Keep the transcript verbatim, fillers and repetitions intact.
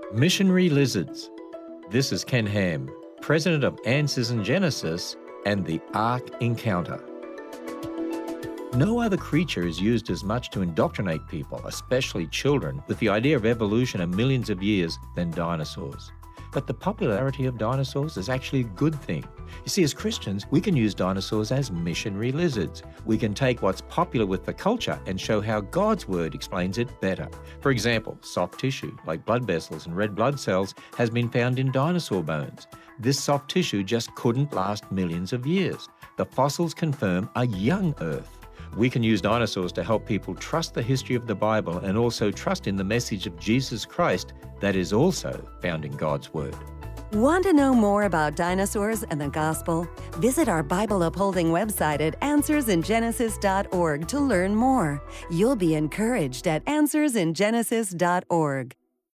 Missionary lizards. This is Ken Ham, president of Answers in Genesis and the Ark Encounter. No other creature is used as much to indoctrinate people, especially children, with the idea of evolution of millions of years than dinosaurs. But the popularity of dinosaurs is actually a good thing. You see, as Christians, we can use dinosaurs as missionary lizards. We can take what's popular with the culture and show how God's Word explains it better. For example, soft tissue, like blood vessels and red blood cells, has been found in dinosaur bones. This soft tissue just couldn't last millions of years. The fossils confirm a young Earth. We can use dinosaurs to help people trust the history of the Bible and also trust in the message of Jesus Christ that is also found in God's Word. Want to know more about dinosaurs and the gospel? Visit our Bible upholding website at answers in genesis dot org to learn more. You'll be encouraged at answers in genesis dot org.